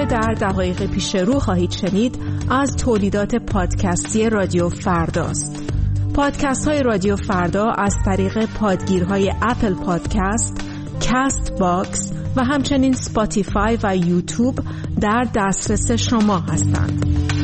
در دقایق پیش رو خواهید شنید از تولیدات پادکستی رادیو فرداست. پادکست های رادیو فردا از طریق پادگیرهای اپل پادکست، کست باکس و همچنین سپاتیفای و یوتیوب در دسترس شما هستند.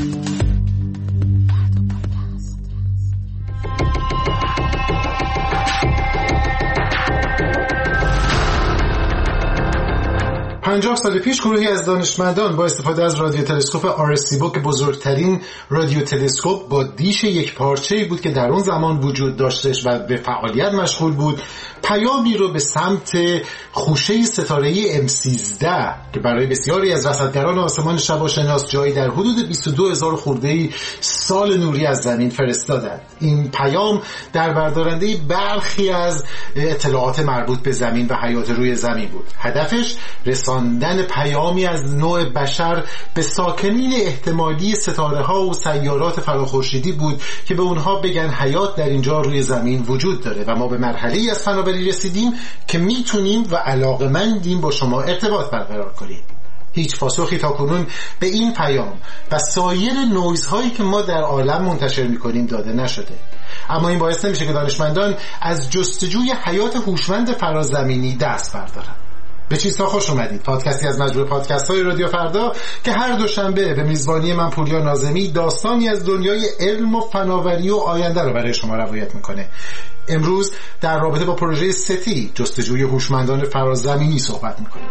پنجاه سال پیش گروهی از دانشمندان با استفاده از رادیو تلسکوپ آرسیبو که بزرگترین رادیو تلسکوپ با دیش یک پارچه‌ای بود که در اون زمان وجود داشتش و به فعالیت مشغول بود، پیامی رو به سمت خوشه ستاره‌ای M13 که برای بسیاری از رصدگران آسمان شباشناس جایی در حدود 22,000 خورده‌ای سال نوری از زمین فرستادند. این پیام در بردارنده برخی از اطلاعات مربوط به زمین و حیات روی زمین بود. هدفش رساندن پیامی از نوع بشر به ساکنین احتمالی ستاره‌ها و سیارات فراخورشیدی بود که به اونها بگن حیات در اینجا روی زمین وجود داره و ما به مرحله‌ای از فناوری رسیدیم که میتونیم و علاقه‌مندیم با شما ارتباط برقرار کنیم. هیچ پاسخی تاکنون به این پیام و سایر نویزهایی که ما در عالم منتشر میکنیم داده نشده. اما این باعث نمیشه که دانشمندان از جستجوی حیات هوشمند فرازمینی دست بردارن. به چیزها خوش اومدید. پادکستی از مجموعه پادکست های رادیو فردا که هر دوشنبه به میزبانی من پوریا ناظمی داستانی از دنیای علم و فناوری و آینده رو برای شما روایت میکنه. امروز در رابطه با پروژه ستی جستجوی هوشمندان فرازمینی صحبت میکنیم.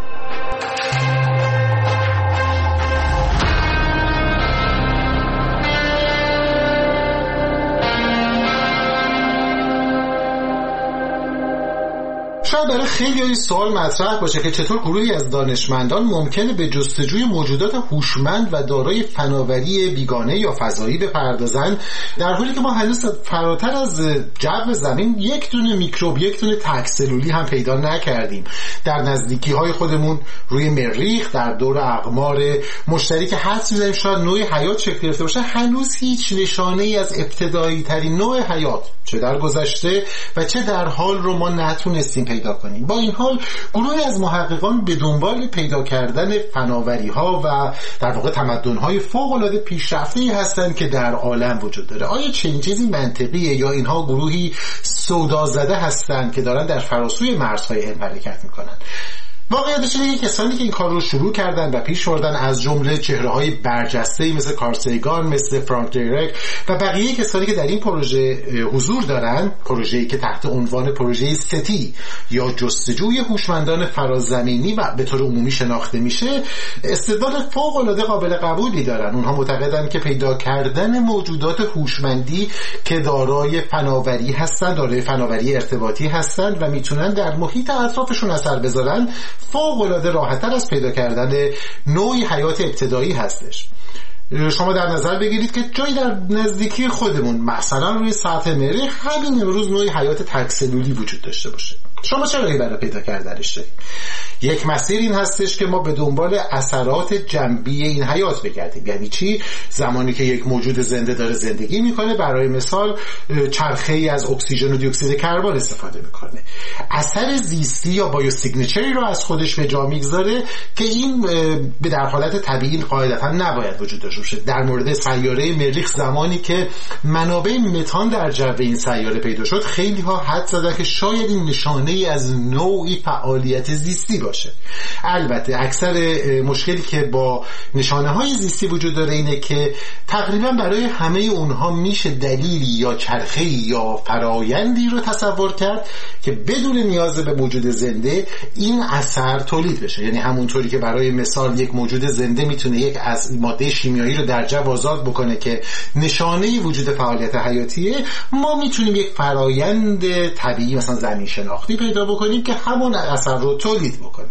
شاید برای خیلی این سوال مطرح باشه که چطور گروهی از دانشمندان ممکنه به جستجوی موجودات هوشمند و دارای فناوری بیگانه یا فضایی بپردازن، در حالی که ما هنوز فراتر از جو زمین یک دونه میکروب، یک دونه تک‌سلولی هم پیدا نکردیم. در نزدیکی‌های خودمون روی مریخ در دور اقمار مشترک حدس می‌زنیم شاید نوع حیات شکل گرفته باشه، هنوز هیچ نشانه‌ای از ابتدایی ترین نوع حیات چه در گذشته و چه در حال رو ما نتونستیم پیدا کنیم. با این حال گروهی از محققان به دنبال پیدا کردن فناوری‌ها و در واقع تمدن‌های فوق‌العاده پیشرفته‌ای هستند که در عالم وجود داره. آیا چنین چیزی منطقیه یا اینها گروهی سودازده هستند که دارن در فراسوی مرزهای علم حرکت می‌کنن؟ واقعیتش اینه که کسانی که این کار رو شروع کردن و پیش بردن از جمله چهره‌های برجسته‌ای مثل کارل سیگان، مثل فرانک دیرک و بقیه کسانی که در این پروژه حضور دارن، پروژه‌ای که تحت عنوان پروژه ستی یا جستجوی هوشمندان فرازمینی و به طور عمومی شناخته میشه، استدلال فوق‌العاده قابل قبولی دارن. اونها معتقدن که پیدا کردن موجودات هوشمندی که دارای فناوری هستند، دارای فناوری ارتباطی هستند و میتونن در محیط اطرافشون اثر بذارن، فوق‌العاده راحت‌تر از پیدا کردن نوعی حیات ابتدایی هستش. شما در نظر بگیرید که جایی در نزدیکی خودمون، مثلا روی سطح مریخ، همین امروز نوعی حیات تک‌سلولی وجود داشته باشه. شما چه راهی برای پیدا کردنش دارید؟ یک مسیر این هستش که ما به دنبال اثرات جنبی این حیات بگردیم. یعنی چی؟ زمانی که یک موجود زنده داره زندگی میکنه، برای مثال چرخه‌ای از اکسیژن و دی اکسید کربن استفاده میکنه، اثر زیستی یا بایوسیگنچری رو از خودش به جا میگذاره که این به در حالت طبیعی قاعدتا نباید وجود داشته باشه. در مورد سیاره مریخ زمانی که منابع متان در جو این سیاره پیدا شد، خیلی ها حدس زدن که شاید این نشانه‌ای از نوعی فعالیت زیستی باشه. البته اکثر مشکلی که با نشانه‌های زیستی وجود داره اینه که تقریبا برای همه اونها میشه دلیلی یا چرخه‌ای یا فرایندی رو تصور کرد که بدون نیاز به موجود زنده این اثر تولید بشه. یعنی همونطوری که برای مثال یک موجود زنده میتونه یک از ماده شیمیایی رو در جو آزاد بکنه که نشانه وجود فعالیت حیاتیه، ما میتونیم یک فرایند طبیعی مثلا زمین شناختی پیدا بکنیم که همون اثر رو تولید بکنه.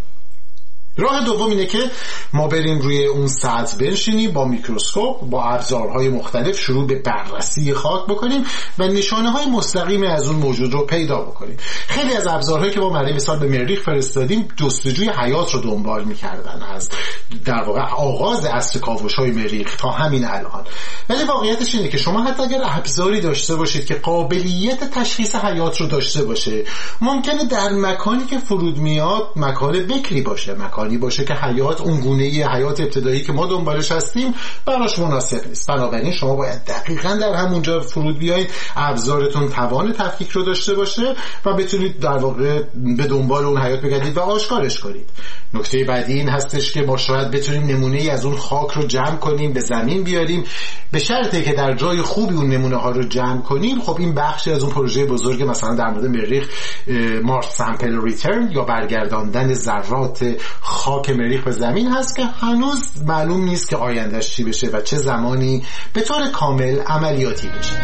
راه دوم اینه که ما بریم روی اون سطح بنشینیم، با میکروسکوپ با ابزارهای مختلف شروع به بررسی خاک بکنیم و نشانه‌های مستقیم از اون موجود رو پیدا بکنیم. خیلی از ابزارهایی که ما برای مثال به مریخ فرستادیم جستجوی حیات رو دنبال می‌کردن، از در واقع آغاز عصر کاوش‌های مریخ تا همین الان. ولی واقعیتش اینه که شما حتی اگر ابزاری داشته باشید که قابلیت تشخیص حیات رو داشته باشه، ممکنه در مکانی که فرود میاد مکان بکری باشه، مکان جهانی باشه که حیات اون گونه حیات ابتدایی که ما دنبالش هستیم براش مناسب نیست. بنابراین شما باید دقیقاً در همونجا فرود بیایید، ابزارتون توان تفکیک رو داشته باشه و بتونید در واقع به دنبال اون حیات بگردید و آشکارش کنید. نکته بعدی این هستش که ما شاید بتونیم نمونه‌ای از اون خاک رو جمع کنیم، به زمین بیاریم، به شرطی که در جای خوبی اون نمونه ها رو جمع کنیم. خب این بخشی از اون پروژه بزرگ مثلا در مورد مریخ، مارس سامپل ریترن یا برگرداندن ذرات خاک مریخ به زمین هست که هنوز معلوم نیست که آیندهش چی بشه و چه زمانی به طور کامل عملیاتی بشه.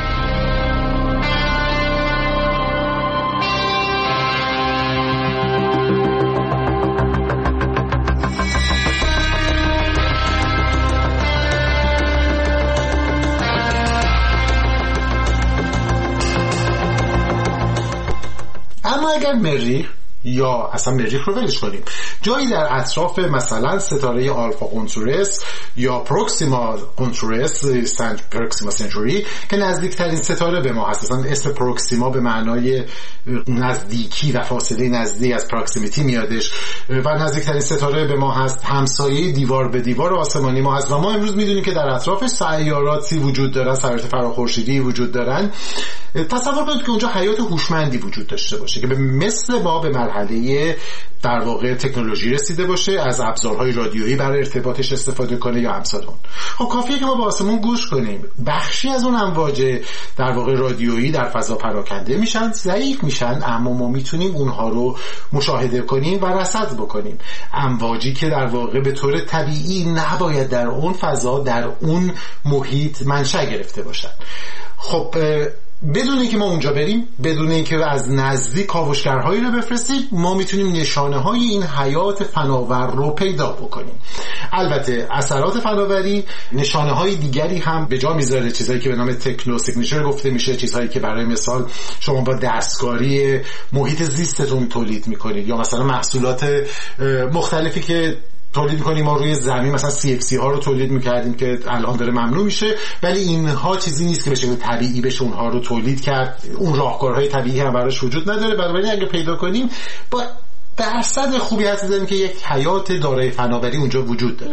اما اگر مریخ یا اصلا مریخ رو ولش کنیم، جایی در اطراف مثلا ستاره آلفا قنطرس یا پروکسیما قنطرس، پروکسیما سنچوری که نزدیکترین ستاره به ما هست، اصلا اسم پروکسیما به معنای نزدیکی و فاصله نزدیک از پراکسیمیتی میادش و نزدیکترین ستاره به ما هست، همسایه دیوار به دیوار آسمانی ما هست و ما امروز میدونیم که در اطراف سیاراتی وجود دارن، سیارات فراخورشیدی وجود دارن. تصور کنید که اونجا حیات هوشمندی وجود داشته باشه که به مثل ما به مرحله در واقع تکنولوژی رسیده باشه، از ابزارهای رادیویی برای ارتباطش استفاده کنه یا امثال اون. خب کافیه که ما به آسمون گوش کنیم، بخشی از اون امواج در واقع رادیویی در فضا پراکنده میشن، ضعیف میشن، اما ما میتونیم اونها رو مشاهده کنیم و رصد بکنیم. امواجی که در واقع به طور طبیعی نباید در اون فضا، در اون محیط منشأ گرفته باشن. خب بدون اینکه ما اونجا بریم، بدون اینکه از نزدیک کاوشگرهایی رو بفرستیم، ما میتونیم نشانه های این حیات فناور رو پیدا بکنیم. البته اثرات فناوری نشانه های دیگری هم به جا میذاره، چیزایی که به نام تکنو سیگنیچر گفته میشه، چیزهایی که برای مثال شما با دستکاری محیط زیستتون تولید میکنید یا مثلا محصولات مختلفی که تولید میکنیم. ما روی زمین مثلا CFC ها رو تولید میکردیم که الان داره ممنوع میشه، ولی اینها چیزی نیست که به شکل طبیعی بشه اونها رو تولید کرد، اون راهکارهای طبیعی هم براش وجود نداره. بنابراین اگه پیدا کنیم با درصد خوبی حدس میزنیم که یک حیات دارای فناوری اونجا وجود داره.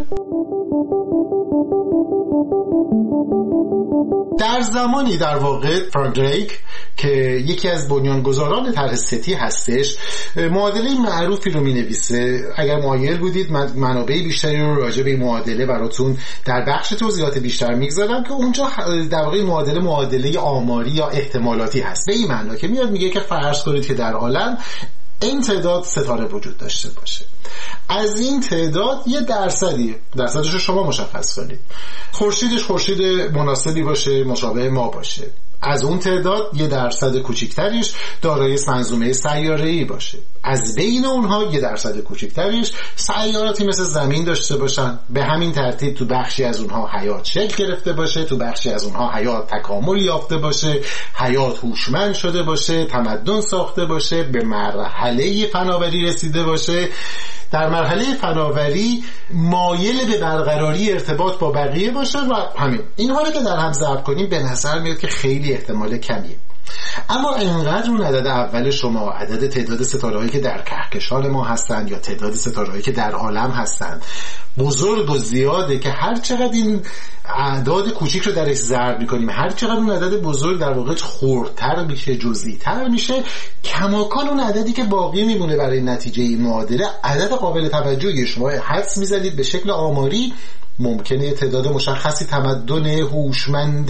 در زمانی در واقع فرانک دریک که یکی از بنیانگذاران طرح ستی هستش، معادله معروفی رو می‌نویسه. اگر مایل بودید منابع بیشتری رو راجع به این معادله براتون در بخش توضیحات بیشتر میگذارم که اونجا در واقع معادله آماری یا احتمالاتی هست. به این معنی که میاد میگه که فرض کنید که در عالم این تعداد ستاره وجود داشته باشه، از این تعداد یه درصدش رو شما مشخص کنید، خورشید مناسبی باشه، مشابه ما باشه، از اون تعداد یه درصد کوچکتریش دارای منظومه سیاره‌ای باشه، از بین اونها یه درصد کوچکتریش سیاراتی مثل زمین داشته باشن، به همین ترتیب تو بخشی از اونها حیات شکل گرفته باشه، تو بخشی از اونها حیات تکامل یافته باشه، حیات هوشمند شده باشه، تمدن ساخته باشه، به مرحله فناوری رسیده باشه، در مرحله فناوری مایل به برقراری ارتباط با بقیه باشه و همین. اینها رو که در هم ضرب کنیم به نظر میاد که خیلی احتمال کمیه. اما اینقدر اون عدد اول شما، عدد تعداد ستاره‌هایی که در کهکشان ما هستند یا تعداد ستاره‌هایی که در عالم هستند بزرگ و زیاده که هر چقدر این اعداد کوچیک رو درش ضرب می‌کنیم، هر چقدر اون عدد بزرگ در واقع خردتر میشه، جزئی‌تر میشه، کماکان اون عددی که باقی میمونه برای نتیجه این معادله عدد قابل توجهی. شما حدس می‌زدید به شکل آماری ممکنه تعداد مشخصی تمدن هوشمند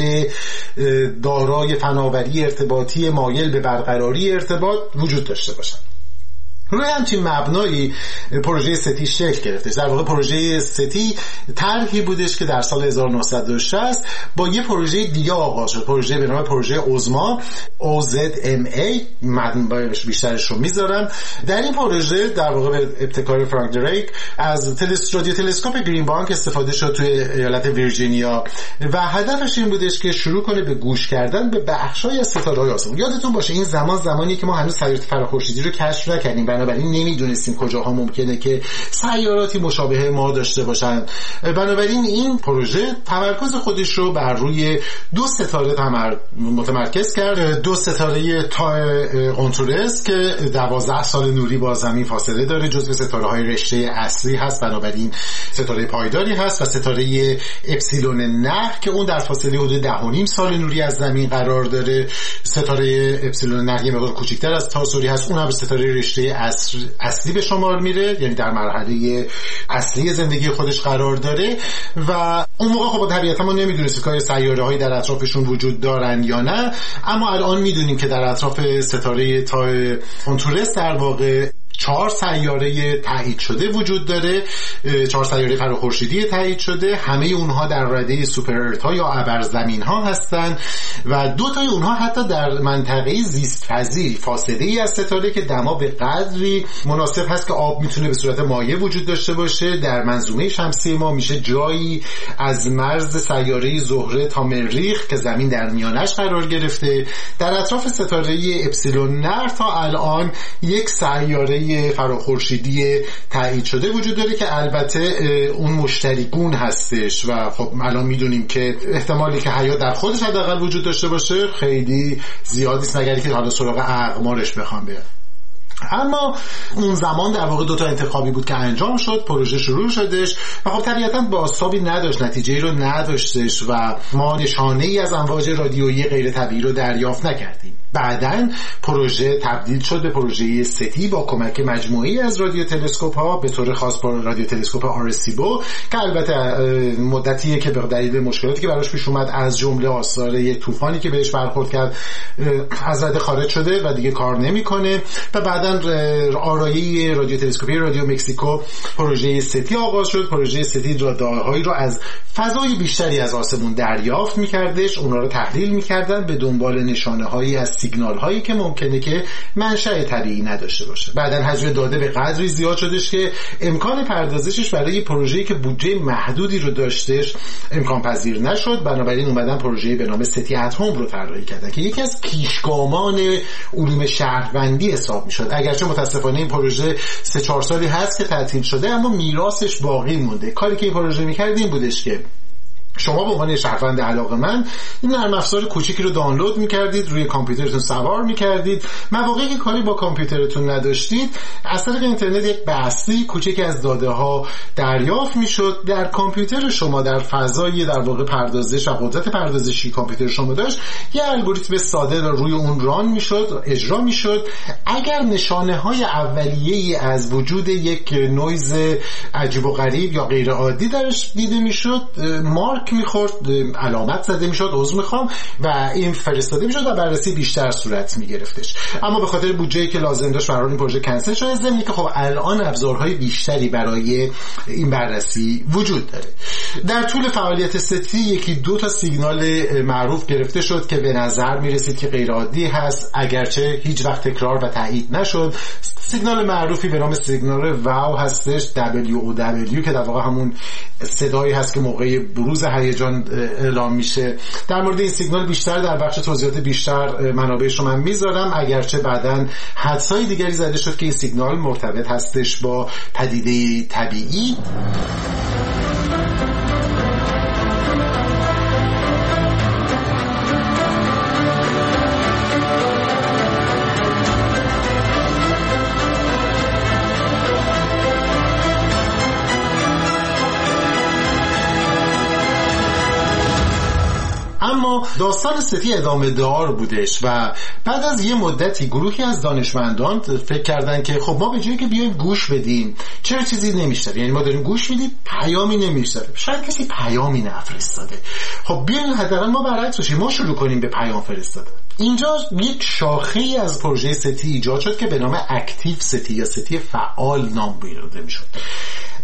دارای فناوری ارتباطی مایل به برقراری ارتباط وجود داشته باشد. روی همچین مبنایی پروژه ستی شکل گرفته. در واقع پروژه ستی طرحی بودش که در سال 1960 با یه پروژه دیگه آغاز شد، پروژه به نام پروژه اوزما، OZMA، من بیشترش رو میذارم. در این پروژه در واقع به ابتکار فرانک دریک از رادیو تلسکوپ گرین بانک استفاده شد توی ایالت ویرجینیا و هدفش این بودش که شروع کنه به گوش کردن به بخشای از ستاره‌های آسمون. یادتون باشه این زمانی که ما هنوز سیارات فراخورشیدی رو کشف نکردیم، بنابراین نمیدونستیم کجاها ممکنه که سیاراتی مشابه ما داشته باشن. بنابراین این پروژه تمرکز خودش رو بر روی 2 ستاره متمرکز کرد. 2 ستاره آنتورس که 12 سال نوری با زمین فاصله داره، جزو ستاره‌های رشته اصلی هست، بنابراین ستاره پایداری هست، و ستاره اپسیلون نه که اون در فاصله حدود 10.5 سال نوری از زمین قرار داره. ستاره اپسیلون نه یه مقدار کوچکتر از تاسوری هست، اون هم ستاره رشته اصلی به شمار میره، یعنی در مرحله اصلی زندگی خودش قرار داره. و اون موقع خب طبیعتا ما نمیدونستیم که سیاره‌هایی در اطرافشون وجود دارن یا نه، اما الان میدونیم که در اطراف ستاره آنتورس در واقع 4 سیاره تایید شده وجود داره، 4 سیاره فراخورشیدی تایید شده، همه اونها در رده سوپر ارت ها یا ابرزمین ها هستن و 2 تای اونها حتی در منطقه زیست پذیر، فاصله ای از ستاره که دما به قدری مناسب هست که آب میتونه به صورت مایع وجود داشته باشه. در منظومه شمسی ما میشه جایی از مرز سیاره زهره تا مریخ که زمین در میانش قرار گرفته. در اطراف ستاره اپسیلون نه تا الان 1 سیاره فراخورشیدی تایید شده وجود داره که البته اون مشتریگون هستش و خب الان میدونیم که احتمالی که حیات در خودش حداقل وجود داشته باشه خیلی زیاد نیست، مگر اینکه حالا سراغ اقمارش بخوام برم. اما اون زمان در واقع 2 تا انتخابی بود که انجام شد، پروژه شروع شدش و خب طبیعتاً بازتابی نداشت، نتیجه‌ای رو نداشتش و ما نشانه‌ای از امواج رادیویی غیر طبیعی رو دریافت نکردیم. بعداً پروژه تبدیل شد به پروژه ستی با کمک مجموعه‌ای از رادیو تلسکوپ‌ها، به طور خاص با رادیو تلسکوپ آرسیبو که البته مدتیه که به دلیل مشکلاتی که براش پیش اومد، از جمله آثار یک طوفانی که بهش برخورد کرد، از رده خارج شده و دیگه کار نمی‌کنه. و بعداً آرایه رادیو تلسکوپی رادیو مکزیکو پروژه ستی آغاز شد. پروژه ستی رادارهایی رو از فضای بیشتری از آسمون دریافت می‌کردش، اونها رو تحلیل می‌کردن به دنبال نشانه‌هایی از سیگنال هایی که ممکنه که منشأ طبیعی نداشته باشه. بعدن حجم داده به قدری زیاد شدش که امکان پردازشش برای پروژه‌ای که بودجه محدودی رو داشتش امکان پذیر نشد. بنابراین اومدن پروژه‌ای به نام ستی اتم رو طراحی کردن که یکی از پیشگامان علوم شهروندی حساب میشد. اگرچه متاسفانه این پروژه 3-4 سالی هست که تعطیل شده، اما میراثش باقی مونده. کاری که این پروژه می‌کرد این بودش که شما به عنوان شهروند علاقه‌مند این نرم افزار کوچیکی رو دانلود می‌کردید، روی کامپیوترتون سوار می‌کردید. مواقعی که کاری با کامپیوترتون نداشتید، از طریق اینترنت یک بسته کوچیکی از داده‌ها دریافت می‌شد. در کامپیوتر شما در فضای در واقع پردازش و قدرت پردازشی کامپیوتر شما داشت، یه الگوریتم ساده روی اون ران می‌شد، اجرا می‌شد. اگر نشانه‌های اولیه‌ای از وجود یک نویز عجیب و غریب یا غیر عادی درش دیده می‌شد، مارک میخورد، علامت زده میشد، عذر میخوام، و این فرستاده میشد و بررسی بیشتر صورت میگرفتش. اما به خاطر بودجه‌ای که لازم داشت برای این پروژه کنسل شد، ضمن که خب الان ابزارهای بیشتری برای این بررسی وجود داره. در طول فعالیت ستی 1-2 تا سیگنال معروف گرفته شد که به نظر میرسید که غیر عادی هست، اگرچه هیچ وقت تکرار و تایید نشد. سیگنال معروفی به نام سیگنال واو هستش، WOW، که در واقع همون صدایی هست که موقع بروز هیجان اعلام میشه. در مورد این سیگنال بیشتر در بخش توضیحات بیشتر منابعش رو من میذارم، اگرچه بعداً حدسای دیگری زده شد که این سیگنال مرتبط هستش با پدیده طبیعی. اما داستان ستی ادامه دار بودش و بعد از یه مدتی گروهی از دانشمندان فکر کردن که خب ما به جایی که بیایم گوش بدیم چرا چیزی نمیشه، یعنی ما داریم گوش میدیم پیامی نمیشه، شاید کسی پیامی نفرستاده، خب بیایم حداقل ما برعکس بشیم، ما شروع کنیم به پیام فرستادن. اینجا یک شاخه‌ای از پروژه ستی ایجاد شد که به نام اکتیو ستی یا ستی فعال نام برده میشد.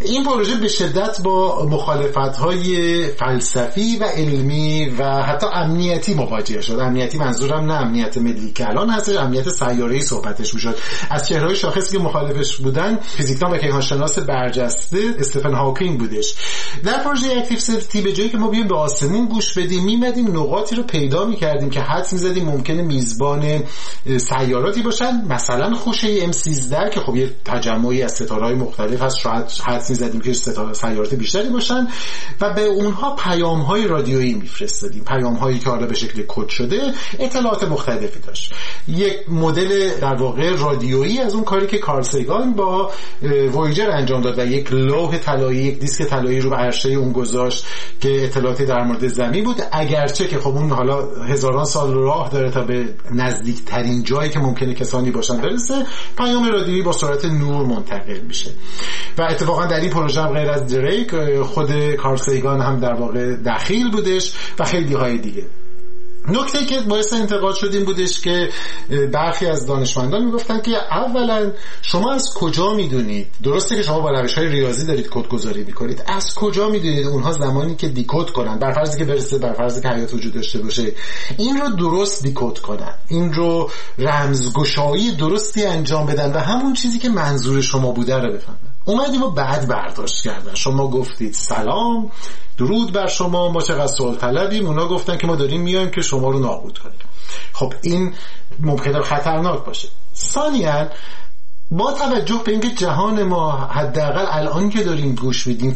این پروژه به شدت با مخالفت‌های فلسفی و علمی و حتی امنیتی مواجه شد. امنیتی منظورم نه امنیت ملی که الان هستش، امنیت سیاره‌ای صحبتش می‌شد. از چهره‌های شاخصی که مخالفش بودن فیزیکدان و کیهانشناس برجسته استفن هاکینگ بودش. در پروژه اکتیو ستی به جایی که ما بیایم به آسمون گوش بدیم، می‌مدیم نقاطی رو پیدا می‌کردیم که حدس می‌زدیم ممکنه میزبان سیاراتی باشن، مثلا خوشه M13 که خب یه تجمعی از ستاره‌های مختلف هست، شاید حدس می‌زدیم که سیارات بیشتری باشن و به اونها پیام‌های رادیویی می‌فرستادیم، پیام‌هایی که حالا به شکل کد شده اطلاعات مختلفی داشت. یک مدل در واقع رادیویی از اون کاری که کارل سیگان با وویجر انجام داد و یک لوح طلایی، یک دیسک طلایی رو به عرشه اون گذاشت که اطلاعاتی در مورد زمین بود، اگرچه که خب اون حالا هزاران سال راه داره تا به نزدیکترین جایی که ممکنه کسانی باشن برسه. پیام رادیویی با سرعت نور منتقل میشه و اتفاقا در این پروژه هم غیر از دریک خود کارل سیگان هم در واقع دخیل بودش و خیلی های دیگه. نکته که باعث انتقاد شد این بودش که برخی از دانشمندان میگفتن که اولا شما از کجا میدونید، درسته که شما با روش‌های ریاضی دارید کدگذاری میکنید، از کجا میدونید اونها زمانی که دیکد کنن، بر فرضی که برسه، بر فرضی که حیات وجود داشته باشه، این رو درست دیکد کنن، این رو رمزگشایی درستی انجام بدن و همون چیزی که منظور شما بوده رو بفهمن. اومدیم و بعد برداشت کردن. شما گفتید سلام، درود بر شما، ما چقدر سوال طلبیم، اونا گفتن که ما داریم میایم که شما رو نابود کنیم. خب این ممکنه خطرناک باشه. ثانیاً با توجه به اینکه جهان ما حداقل الان که داریم گوش میدیم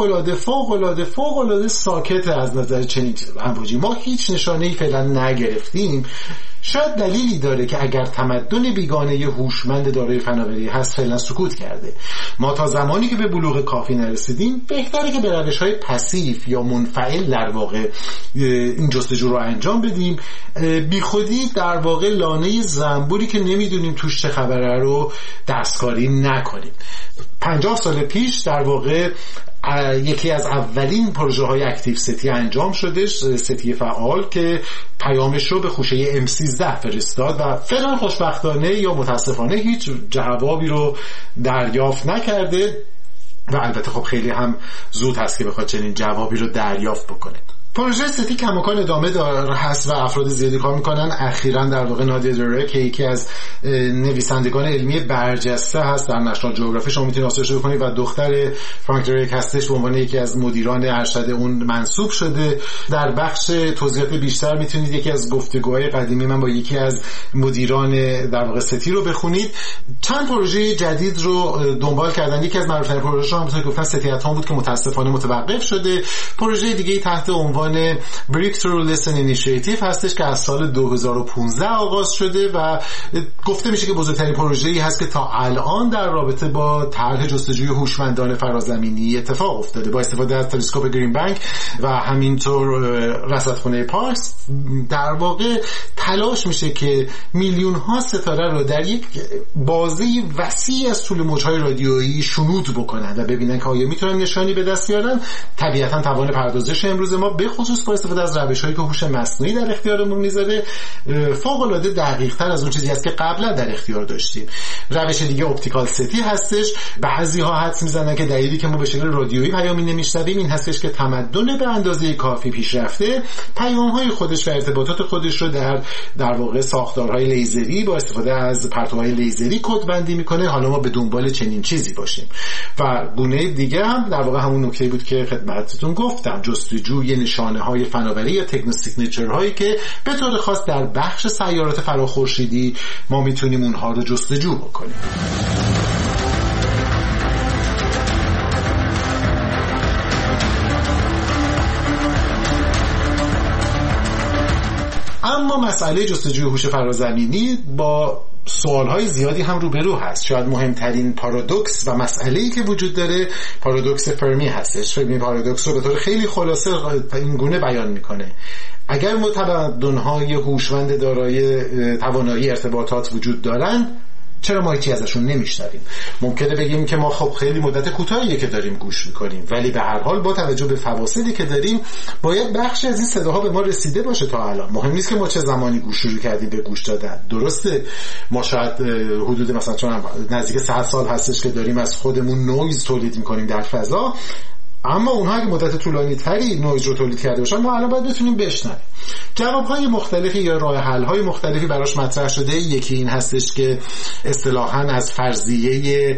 فوق‌العاده ساکت از نظر چنین امواجی، ما هیچ نشانه‌ای فعلا نگرفتیم، شاید دلیلی داره که اگر تمدن بیگانه هوشمند دارای فناوری هست فعلا سکوت کرده. ما تا زمانی که به بلوغ کافی نرسیدیم بهتره که به روش‌های پسیو یا منفعل در واقع این جستجو رو انجام بدیم، بی خودی در واقع لانه زنبوری که نمیدونیم توش چه خبره رو دستکاری نکنیم. 50 سال پیش در واقع یکی از اولین پروژه های اکتیو ستی انجام شدش، ستی فعال که پیامش رو به خوشه M13 فرستاد و فعلا خوشبختانه یا متاسفانه هیچ جوابی رو دریافت نکرده و البته خب خیلی هم زود هست که بخواد چنین جوابی رو دریافت بکنه. پروژه ستی کماکان ادامه داره هست و افراد زیادی کار میکنن. اخیراً در واقع نادیا دریک که یکی از نویسندگان علمی برجسته هست در نشنال جغرافی، شما میتونید آسایش بکنید، و دختر فرانک دریک هستش، به عنوان یکی از مدیران ارشد اون منصوب شده. در بخش توضیحات بیشتر میتونید یکی از گفتگوهای قدیمی من با یکی از مدیران در واقع ستی رو بخونید. چند پروژه جدید رو دنبال کردن. یکی از معروف‌ترین پروژه‌ها همونطور که گفتن ستی اتم بود که متاسفانه متوقف شده. پروژه دیگه تحت عنوان Breakthrough Lesson Initiative هستش که از سال 2015 آغاز شده و گفته میشه که بزرگترین پروژه‌ای هست که تا الان در رابطه با طرح جستجوی هوشمندان فرازمینی اتفاق افتاده. با استفاده از تلسکوپ گرین بنک و همینطور رصدخانه پارکس در واقع تلاش میشه که میلیون ها ستاره رو در یک بازه وسیع از طول موج‌های رادیویی شنود بکنن و ببینن که آیا میتونن نشانی به دست بیارن. طبیعتاً توان پردازش امروز ما به خصوص با استفاده از روش‌هایی که هوش مصنوعی در اختیارمون میذاره فوق‌العاده دقیق‌تر از اون چیزی است که قبلا در اختیار داشتیم. روش دیگه اپتیکال ستی هستش. بعضی‌ها حدس میزنن که دلیلی که ما به شکل رادیویی پیامی نمیشنویم این هستش که تمدن به اندازه کافی پیشرفته پیام‌های خودش و ارتباطات خودش رو در واقع ساختارهای لیزری با استفاده از پرتوهای لیزری کدبندی میکنه. حالا ما به دنبال چنین چیزی باشیم. و گونه دیگه هم در واقع همون نکته‌ای بود که خدمتتون گفتم، جستجوی نشانه‌های فناوری یا تکنو سیگنچرهایی که به طور خاص در بخش سیارات فراخورشیدی ما میتونیم اونها رو جستجو بکنیم. اما مسئله جستجوی هوش فرازمینی با سوالهای زیادی هم روبرو هست. شاید مهمترین پارادوکس و مسئله‌ای که وجود داره پارادوکس فرمی هستش. فرمی پارادوکس رو به طور خیلی خلاصه این گونه بیان میکنه: اگر تمدن‌های هوشمند دارای توانایی ارتباطات وجود دارند، چرا ما هیچی ازشون نمیشنویم؟ ممکنه بگیم که ما خب خیلی مدت کوتاهیه که داریم گوش میکنیم، ولی به هر حال با توجه به فواصلی که داریم باید بخشی از این صداها به ما رسیده باشه تا الان. مهم نیست که ما چه زمانی گوش شروع کردیم به گوش دادن. درسته ما شاید حدود مثلا چون نزدیک 100 سال هستش که داریم از خودمون نویز تولید میکنیم در فضا، اما اونها اگه مدت طولانی تری نویز رو تولید کرده باشن ما الان باید بتونیم بشنویم. جوابهای مختلفی یا راه حل های مختلفی براش مطرح شده. یکی این هستش که اصطلاحاً از فرضیه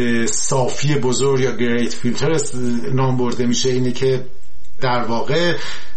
صافی بزرگ یا گریت فیلتر نام برده میشه، اینه که در واقع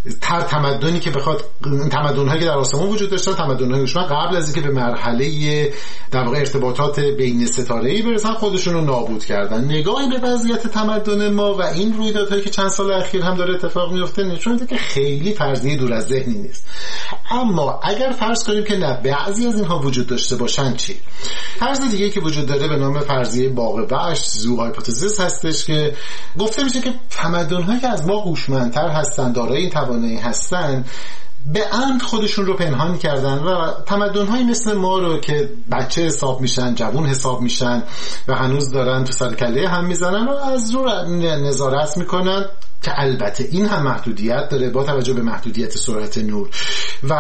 تمدنی که بخواد، تمدن‌هایی که در آسمان وجود داشتن، تمدن‌های هوشمند، قبل از اینکه به مرحله در واقع ارتباطات بین ستاره‌ای برسن خودشون رو نابود کردن. نگاهی به وضعیت تمدن ما و این رویدادهایی که چند سال اخیر هم داره اتفاق میفته نشون میده که خیلی فرضیه دور از ذهنی نیست. اما اگر فرض کنیم که نه بعضی از اینها وجود داشته باشن چی؟ فرض دیگه که وجود داره به نام فرضیه باغ وحش، زو هایپوتزیس هستش که گفته میشه که تمدن‌هایی که از ما هوشمندتر هستن، دارای این توانایی هستن، به عمد خودشون رو پنهان کردن و تمدن‌هایی مثل ما رو که بچه حساب میشن، جوون حساب میشن و هنوز دارن تو سر کله هم میزنن و از دور نظارت میکنن، که البته این هم محدودیت داره با توجه به محدودیت سرعت نور، و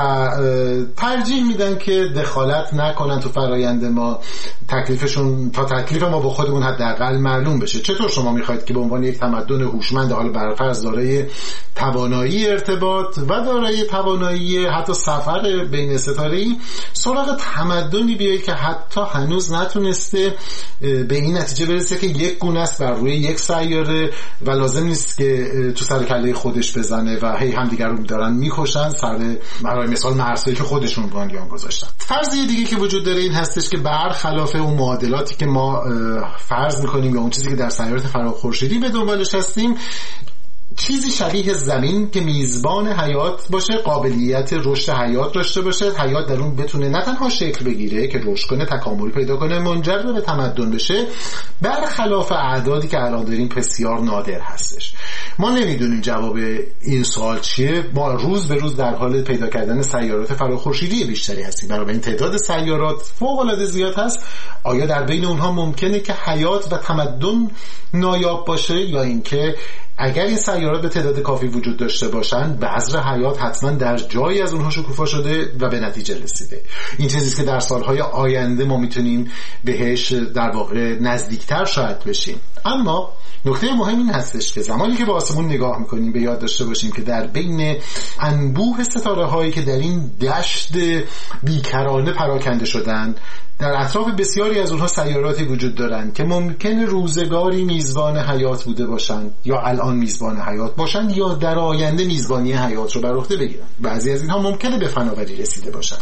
ترجیح میدن که دخالت نکنن تو فرایند ما، تکلیفشون تا تکلیف ما با خودمون حداقل معلوم بشه. چطور شما میخواید که به عنوان یک تمدن هوشمند، حالا برفرض دارای توانایی ارتباط و دارای توانایی حتی سفر بین ستاره‌ای، سراغ تمدنی بیایید که حتی هنوز نتونسته به این نتیجه برسه که یک گونه است بر روی یک سیاره و لازم نیست که تو سر کله خودش بزنه و هی همدیگر رو دارن میکشن، سر برای مثال مرزهایی که خودشون بنیان گذاشتن. فرضیه دیگه که وجود داره این هستش که برخلاف اون معادلاتی که ما فرض میکنیم یا اون چیزی که در سیارات فراخورشیدی به دنبالش هستیم، چیزی شبیه زمین که میزبان حیات باشه، قابلیت رشد حیات داشته باشه، حیات در اون بتونه نه تنها شکل بگیره که رشد کنه، تکامل پیدا کنه، منجر به تمدن بشه، برخلاف اعدادی که الان داریم بسیار نادر هستش. ما نمیدونیم جواب این سوال چیه. ما روز به روز در حال پیدا کردن سیارات فراخورشیدی بیشتری هستیم، بنابراین تعداد سیارات فوق‌العاده زیاد هست. آیا در بین اونها ممکنه که حیات و تمدن نایاب باشه، یا اینکه اگر این سیارات به تعداد کافی وجود داشته باشن بذر حیات حتما در جایی از اونها شکوفا شده و به نتیجه رسیده؟ این چیزیست که در سالهای آینده ما میتونیم بهش در واقع نزدیکتر شاید بشیم. اما نکته مهم این هستش که زمانی که به آسمون نگاه میکنیم به یاد داشته باشیم که در بین انبوه ستاره هایی که در این دشت بیکرانه پراکنده شدن، در اطراف بسیاری از اونها سیاراتی وجود دارن که ممکنه روزگاری میزبان حیات بوده باشن، یا الان میزبان حیات باشن، یا در آینده میزبانی حیات رو بر عهده بگیرن. بعضی از اینها ممکنه به فناوری رسیده باشن.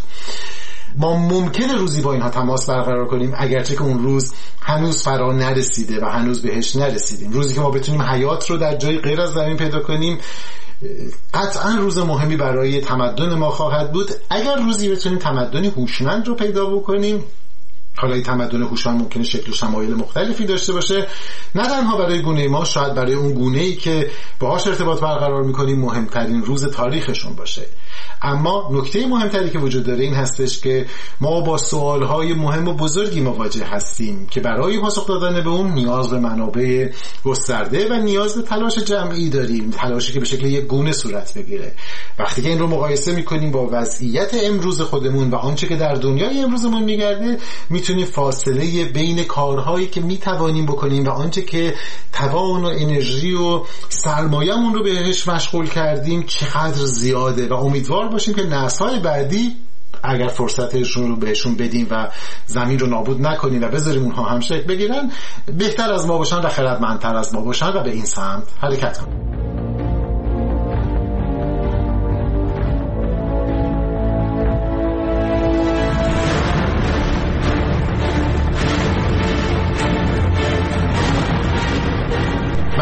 ما ممکنه روزی با اینها تماس برقرار کنیم، اگرچه که اون روز هنوز فرا نرسیده و هنوز بهش نرسیدیم. روزی که ما بتونیم حیات رو در جای غیر از زمین پیدا کنیم قطعا روز مهمی برای تمدن ما خواهد بود. اگر روزی بتونیم تمدنی هوشمند رو پیدا بکنیم، حالا این تمدن هوشمند ممکنه شکل و شمایل مختلفی داشته باشه، نه تنها برای گونه ما، شاید برای اون گونه‌ای که باهاش ارتباط برقرار می‌کنیم مهمترین روز تاریخشون باشه. اما نکته مهمتری که وجود داره این هستش که ما با سوالهای مهم و بزرگی مواجه هستیم که برای پاسخ دادن به اون نیاز به منابع گسترده و نیاز به تلاش جمعی داریم، تلاشی که به شکل یک گونه صورت بگیره. وقتی که این رو مقایسه می‌کنیم با وضعیت امروز خودمون و آنچه که در دنیای امروزمون می‌گرده، میتونیم فاصله بین کارهایی که میتوانیم بکنیم و آنچه که توان و انرژی و سرمایه‌مون رو بهش مشغول کردیم چقدر زیاده، و امیدوار باشیم که نسل‌های بعدی اگر فرصتشون رو بهشون بدیم و زمین رو نابود نکنیم و بذاریم اونها هم شکل بگیرن، بهتر از ما باشن و خردمندتر از ما باشن و به این سمت حرکت کنیم.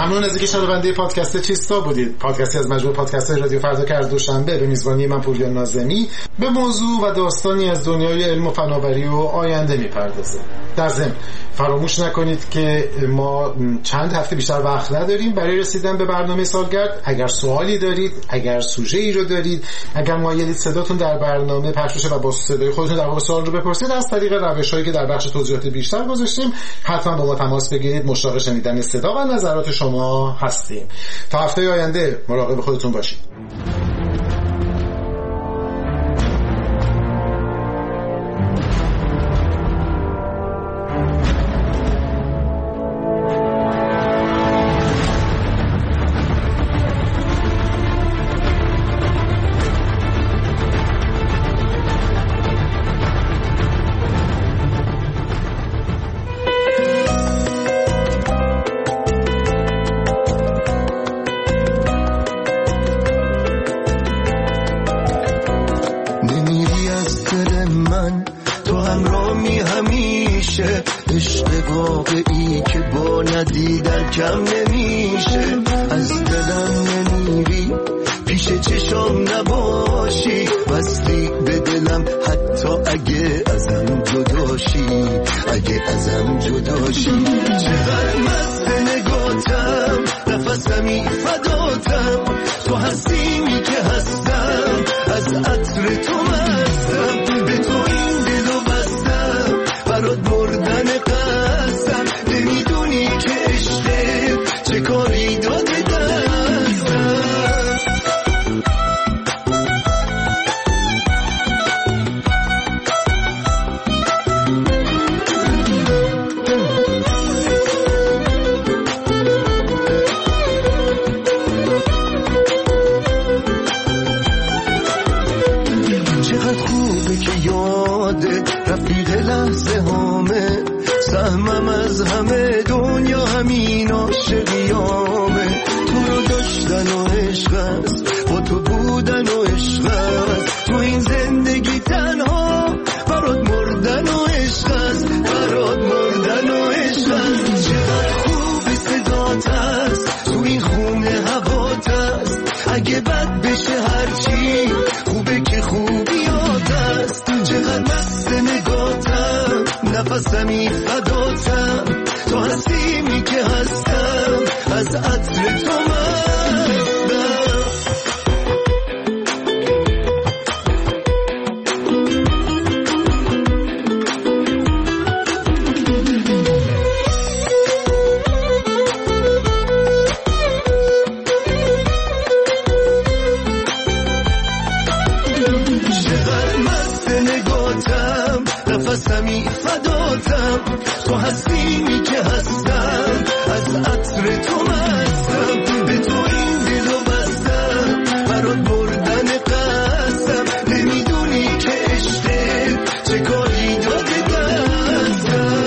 ممنون از اینکه شنونده پادکست چیستا بودید. پادکستی از مجموعه پادکست‌های رادیو فردا که از دوشنبه به میزبانی من پوریا ناظمی به موضوع و داستانی از دنیای علم و فناوری و آینده میپردازه. در ضمن فراموش نکنید که ما چند هفته بیشتر وقت نداریم برای رسیدن به برنامه سالگرد. اگر سوالی دارید، اگر سوژه‌ای رو دارید، اگر مایلید صداتون در برنامه پخش بشه و با صدای خودتون در واقع سوال رو بپرسید، از طریق روش‌هایی که در بخش توضیحات بیشتر گذاشتیم حتما با ما تماس بگیرید. مشتاق شنیدن صدا و نظرات شما هستیم. تا هفته آینده مراقب خودتون باشید. کم نمیشه از دلم نمیری پیش چشم نباشی وصلی به دلم حتی اگه ازم جداشی چقدر مست نگاتم نفسمی فداتم تو هستیمی که هستم از عطر تو مستم به تو این دلو بستم برات مردن قسم نمیدونی که عشقت چه کاری داده دستم چقدر خوبه که یاده رفیق لحظه هامه سهمم از همه دنیا همین عاشقیامه تو رو داشتن و عشق است با تو بودن و عشق است تو این زندگی تنها برات مردن و عشق است چقدر خوب صدات است تو این خونه هوات است اگه بد بشه هرچی خوبه که خوبیات است چقدر مست نگاتم نفسمی فداتم تو هستیمی که هستم از عطر تو مستم نفسمی فداتم تو هستیمی که هستم از عطر تو مستم به تو این دلو بستم برات مردن قسم نمیدونی که عشقت چه کاری داده دستم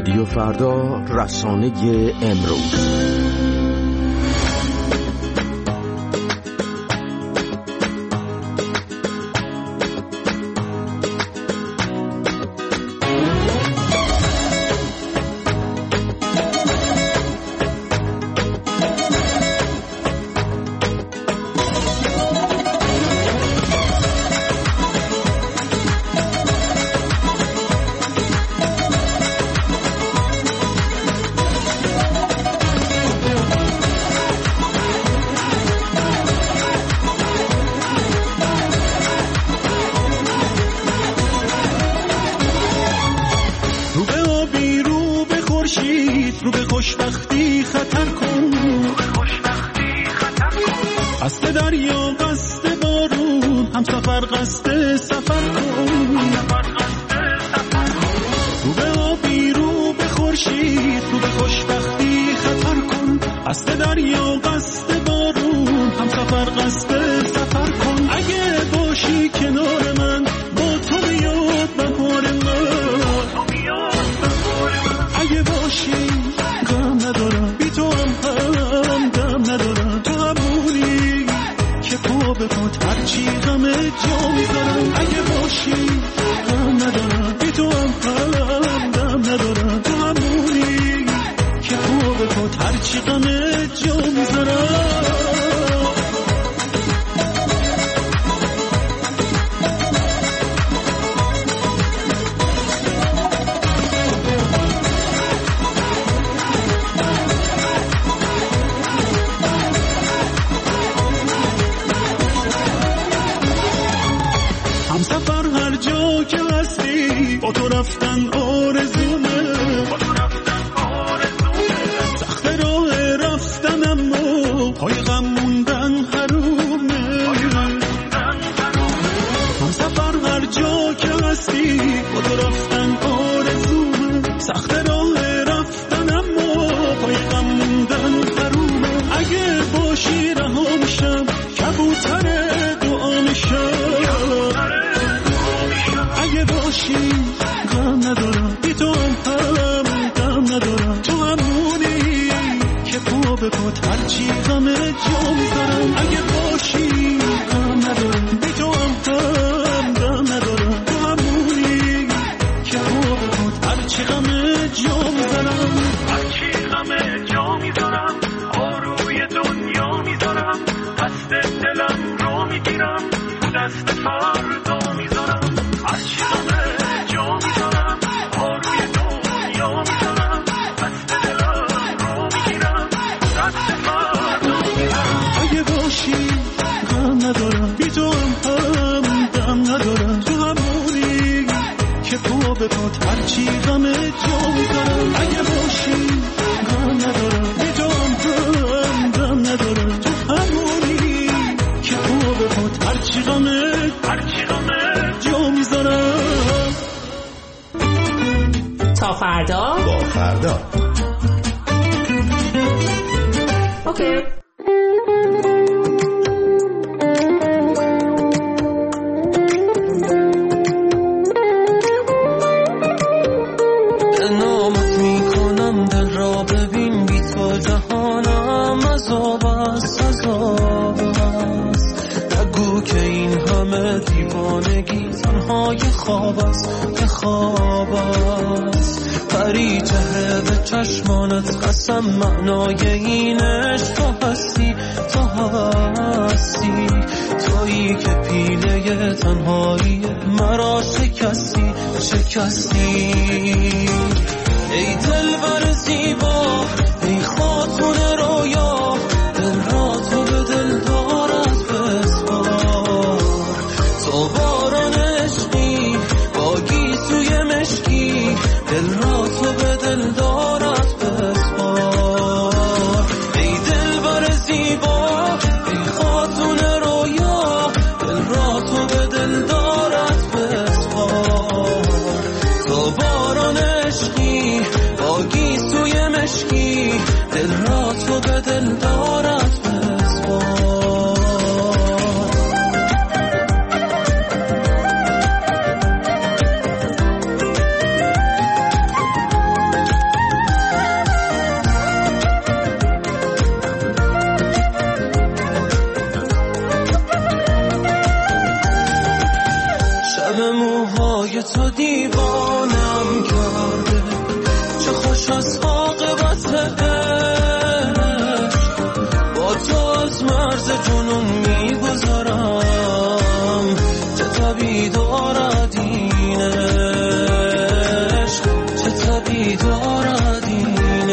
رادیو فردا، رسانه امروز. رو به خوشبختی خطر کن، قصد دریا قصد بارون، هم سفر قصد سفر کن. رو به آبی رو به خورشید، رو به خوشبختی خطر کن، قصد دریا قصد بارون، هم سفر قصد سفر کن. اگه باشی کنار من، با تو بیاد بهار من. اگه باشی غم ندارم، بی تو هم غم ندارم. تو همونی که پا به پات هرچی غم جا میذارم. اگه باشی غم ندارم، بی تو هم غم ندارم. تو همونی که پا به پات هرچی غم جا میذارم. با تو رفتن آرزومه، سخت راه رفتن اما پای غم موندن حرومه. هم سفر هر جا که هستی، با تو رفتن آرزومه، سخت راه رفتن اما پای غم موندن حرومه. اگه باشی رها میشم، کبوتر دعا میشم. اگه باشی غم ندارم، بی تو هم غم ندارم. تو همونی که پا به پات هرچی غم جا میذارم. اگه باشی غم ندارم، بی تو هم غم ندارم. تو همونی که پا به پات هرچی غم جا میذارم. هرچی غم جا میذارم، آروی دنیا میذارم. دست دلم رو میگیرم، دست فردا میذارم. هرچی غم جا میذارم، آروی دنیا میذارم. دست دلم رو میگیرم، دست فردا میذارم. اگه باشی غم ندارم، بی تو هم غم ندارم. تو همونی که پا به پات هرچی غم جا میذارم. اگه باشی غم ندارم، بی تو هم غم ندارم. تو همونی که پا به پات هرچی غم جا میذارم. تا فردا با فردا. اوکی. نامت میکنم دل را ببین، بی تو جهانم عذاب است، عذاب است. نگو که این همه دیوانگی تنهای خواب است، که خواب است. پری چهره به چشمانت قسم، معنای این عشق تو هستی، تو هستی. تویی که پیله تنهایی مرا شکستی، شکستی. ای دلبر زیبا، ای خاتون رویا، دل را تو به دل دارد بسپار. تو باران عشقی با گیسوی مشکی، دل را تو به دل دارد بسپار. ای دلبر زیبا، ای خاتون رویا، دل را تو به دل دارد بسپار. تو باران عشقی با گیسوی مشکی، تو دیوانم کرده، چه خوش از عاقبت عشق، با تو از مرز جنون میگذارم، چه طبیع دارد این عشق، چه طبیع دارد این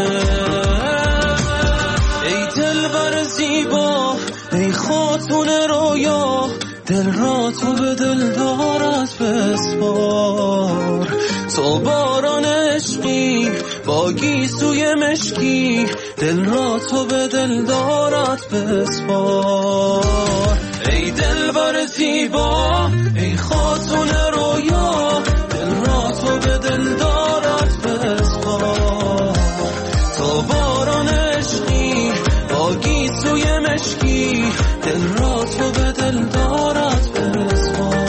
عشق. ای دلبر زیبا، ای خاتون رویا، دل را تو به دل دارت بسپار، تو باران عشقی با گیسوی مشکی، دل را تو به دل دارت بسپار. ای دلبر زیبا، ای خاتون رویا، دل را تو به دل دارت بسپار، تو باران عشقی با گیسوی مشکی، دل را تو به دل دارت بسپار.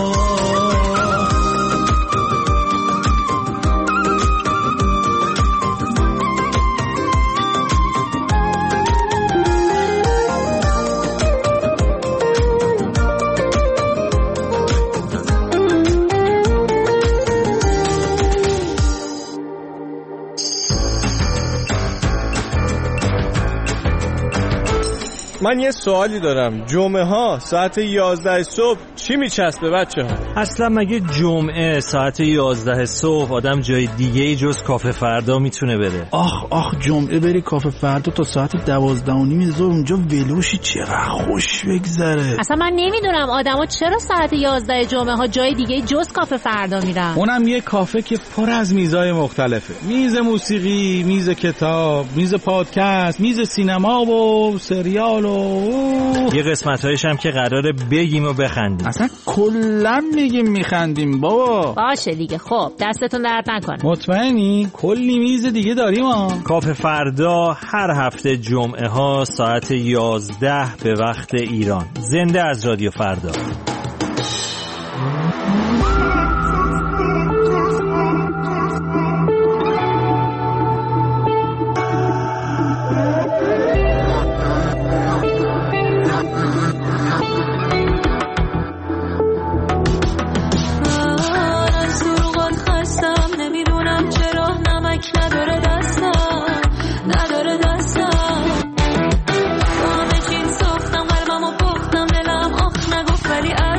من یه سوالی دارم، جمعه ها ساعت 11 صبح چی میچسبه بچه ها؟ اصلا مگه جمعه ساعت 11 صبح آدم جای دیگه جز کافه فردا میتونه بره؟ آخ جمعه بری کافه فردا تا ساعت 12:30 ظهر اونجا ولوشی، چقدر خوش بگذره. اصلا من نمیدونم آدما چرا ساعت 11 جمعه ها جای دیگه جز کافه فردا میرن. اونم یه کافه که پر از میزای مختلفه، میز موسیقی، میز کتاب، میز پادکست، میز سینما و سریال و یه قسمت‌هایش هم که قراره بگیم و بخندیم. اصلا کلا میگیم میخندیم بابا. باشه دیگه، خب دستتون درد نکنه. مطمئنی؟ کلی میز دیگه داریم ها. کافه فردا هر هفته جمعه ها ساعت 11 به وقت ایران، زنده از رادیو فردا. ولی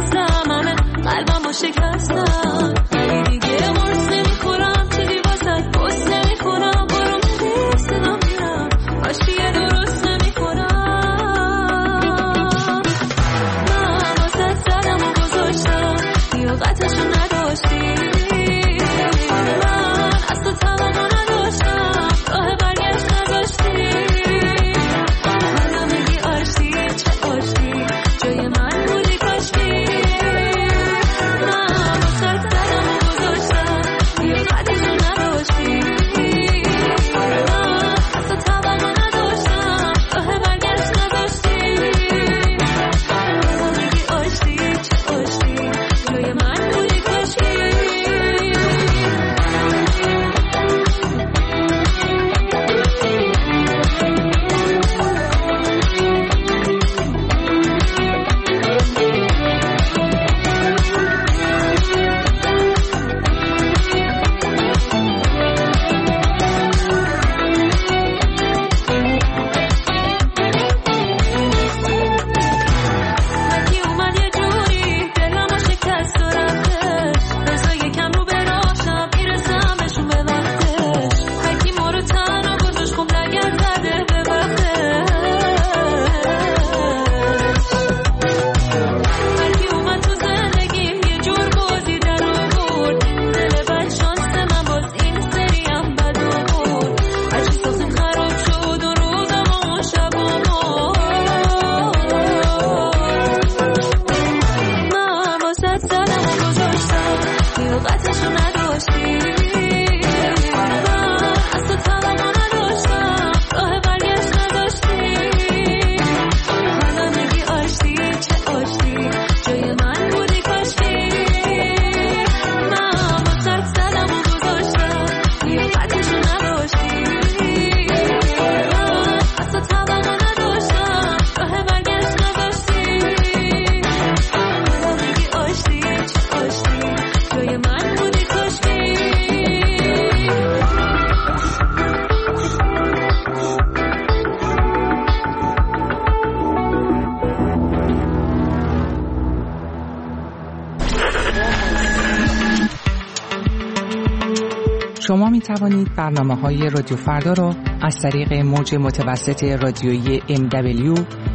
شما می توانید برنامه‌های رادیو فردا را از طریق موج متوسط رادیویی MW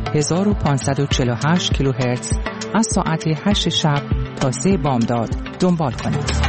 1548 کیلوهرتز از ساعت 8 شب تا 3 بامداد دنبال کنید.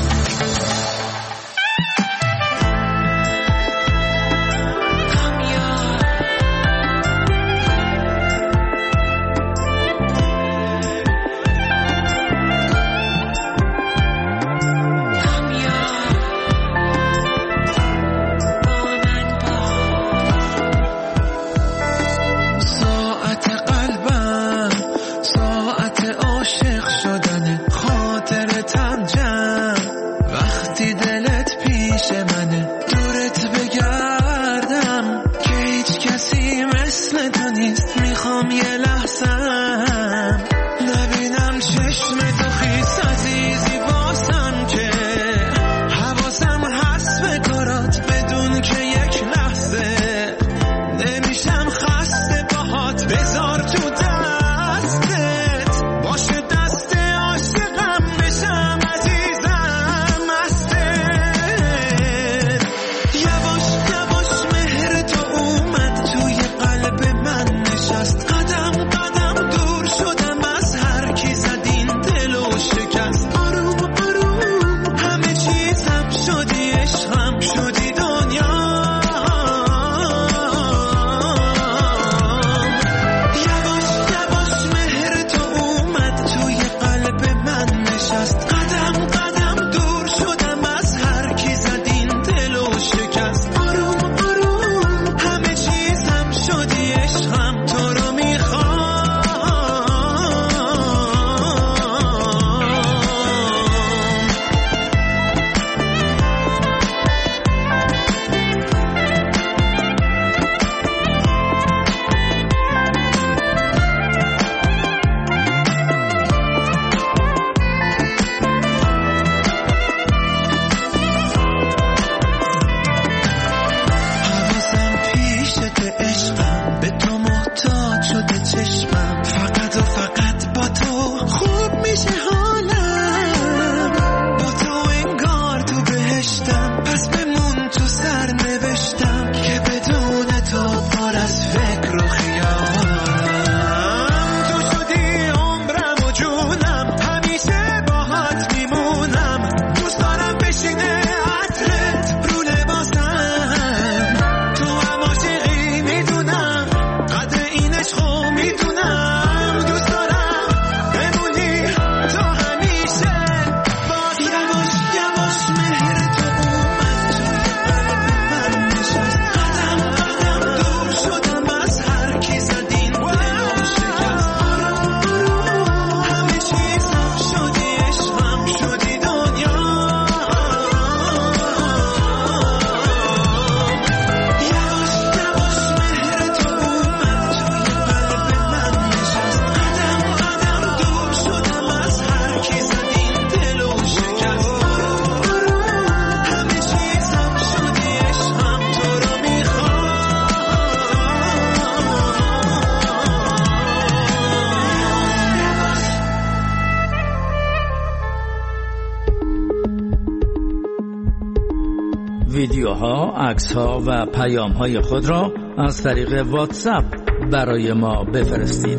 ویدیوها، عکس‌ها و پیام‌های خود را از طریق واتساپ برای ما بفرستید.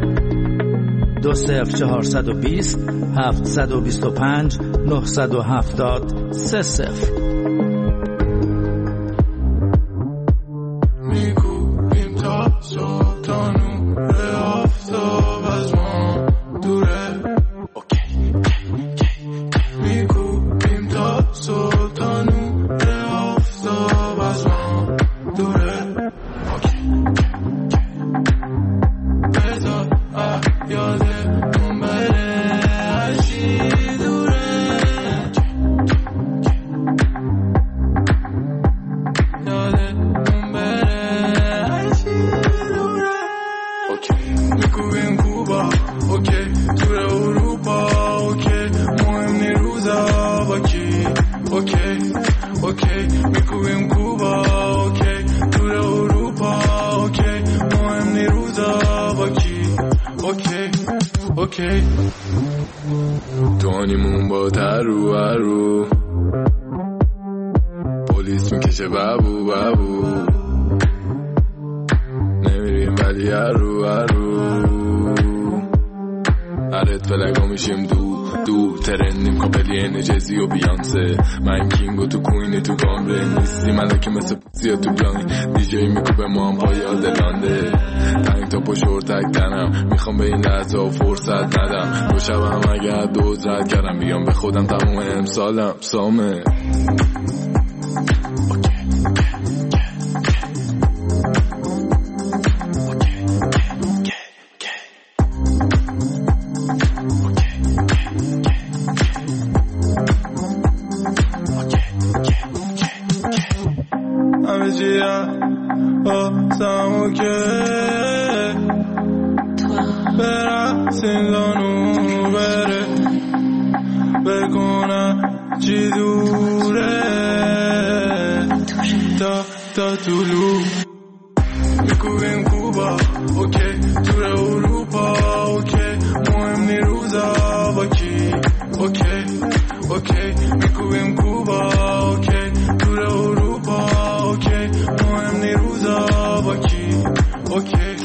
20420 725 970 30. میگویم تا تا نور آفتاب از ما دوره. میگویم تا تا نور آفتاب از ما دوره. بذار یادمون بره هرچی دوره. یادمون بره هرچی دوره. میگویم کوبا اوکی، دور اروپا اوکی، مهم نی روزا با کی اوکی. میگویم کوبا اوکی، دور اروپا اوکی، مهم نی روزا با کی اوکی. تو هانیمون با ترو میشه بابو بابو نمیریم ولی هرو هرت فلگا میشیم دو ترندیم کابلی انجزی و بیانسه من کینگو تو کوینه تو کامره نیستی ملکه مثل پوزیا تو بلانی دیجی میکوبه ما هم پای آدلانده تنگ تا پشور تک تنم میخوام به این لحظه و فرصت ندم دو شبم اگر دوز رد کردم بیام به خودم تموم امسالم سامه سامو که برم زندانو بره بکنم چی دوره تا طولو میکوبیم کوبا اوکی دور اروپا اوکی مهم نی روزا با کی اوکی میکوبیم کوبا اوکی دور اروپا اوکی مهم نی روزا با کی اوکی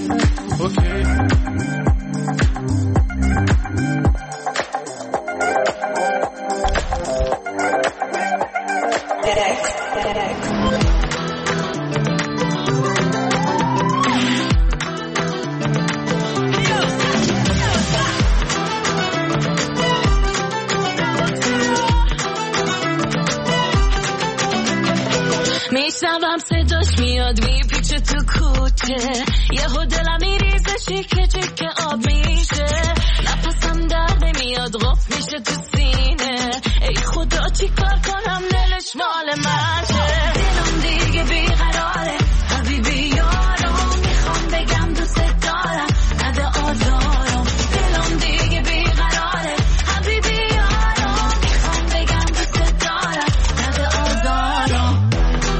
میشنوم صداش میاد میپیچه تو کوچه یهو دلم میریزه شیکه چکه آب میشه نفسم در نمیاد غف میشه تو سینه ای خدا چی کار کنم دلش مال منشه دلم دیگه بیقراره حبیبی یارم میخوام بگم دوست دارم نده آزارم دلم دیگه بیقراره حبیبی یارم میخوام بگم دوست دارم نده آزارم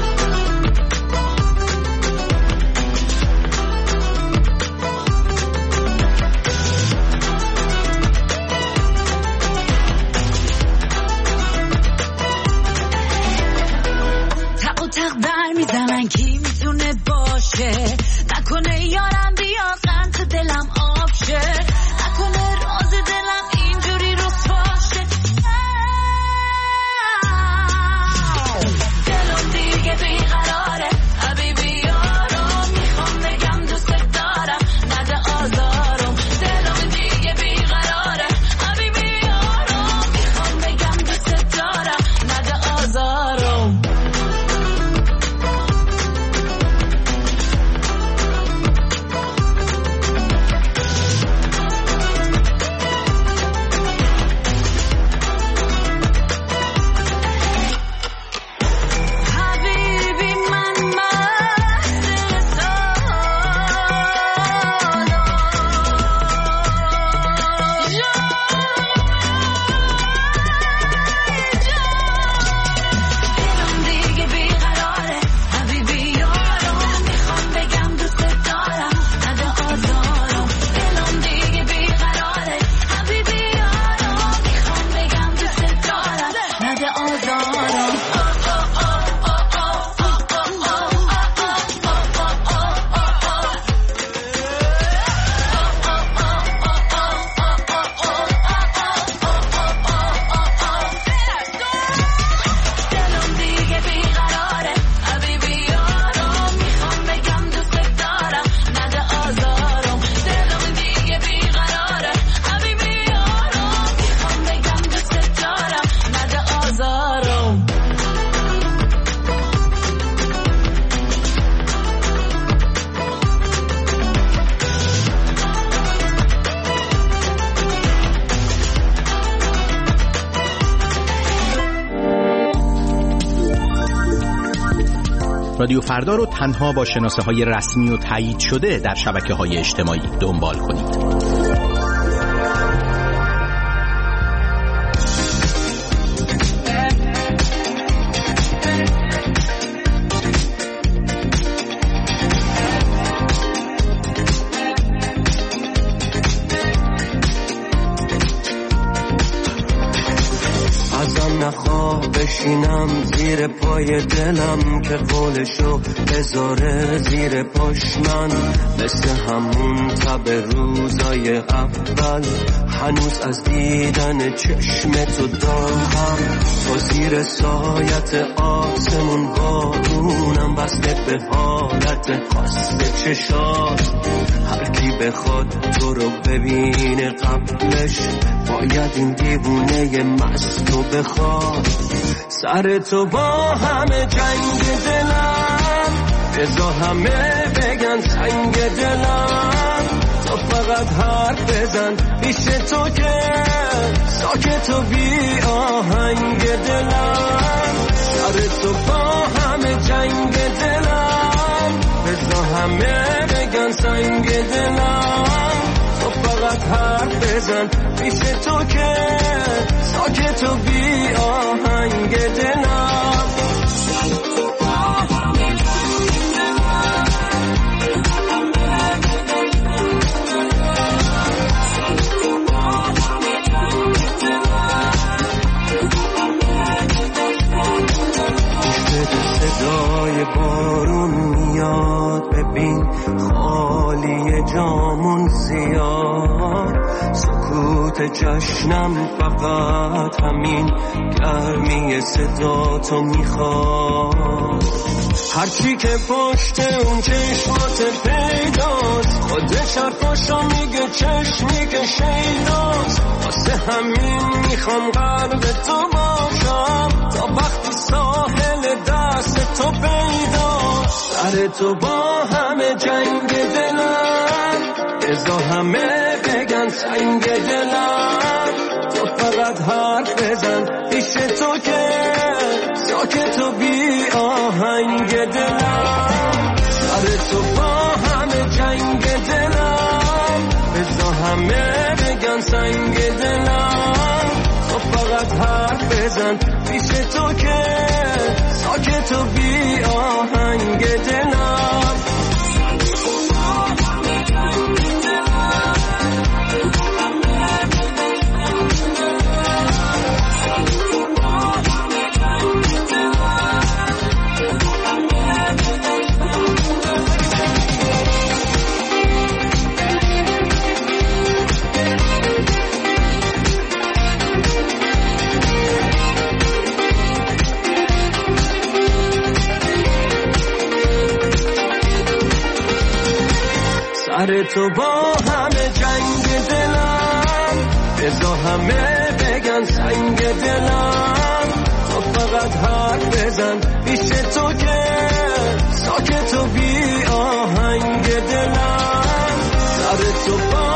میزنن کی میتونه باشه نکنه یارم بیا قند دلم آب شه نکنه راز دلم اینجوری رسواشه دلم دیگه بیقراره حبیبی یارم میخوام بگم دوست دارم نده آزارم دلم دیگه بیقراره حبیبی یارم میخوام بگم دوست دارم نده آزارم رادیو فردا رو تنها با شناسه‌های رسمی و تایید شده در شبکه‌های اجتماعی دنبال کنید. بشینم زیر پای دلم که قولشو بذاره زیر پاش من، مثل همون تب روزای اول هنوز از دیدن چشم تو دارم. تو زیر سایت آسمون بارونم بسته به حالت خاص چشات. هر کی بخواد تو رو ببینه قبلش باید این دیوونه مست رو بخواد. سر تو با همه جنگ دلم، بذار همه بگن سنگ دلم. تو فقط حرف بزن پیش تو که ساکت و بی آهنگ دلم. سر تو با همه جنگ دلم، بذار همه بگن سنگ دلم. تو فقط حرف بزن پیش تو که ساکت و بی آهنگ دلم. صدای بارون میاد، ببین خالی جامون زیاد. سکوت جشنم فقط همین گرمی صدا تو میخواد. هرچی که پشت اون چشمات پیداست، خودش حرفاشو میگه چشمی که شیداست. واسه همین میخوام قلب تو باشم تا وقتی ساحل دست تو پیداست. سر تو با همه جنگ دلم، بذار همه بگن سنگ دلم. تو فقط حرف بزن پیش تو که ساکت و بی آهنگ دلم. سر تو با همه جنگ دلم، بذار همه بگن سنگ دلم. تو فقط حرف بزن پیش تو که ساکت و بی آهنگ دلم. سر تو با همه جنگ دلم، بذار همه بگن سنگ دلم. تو فقط حرف بزن پیش تو که ساکت و بی آهنگ دلم. سر تو با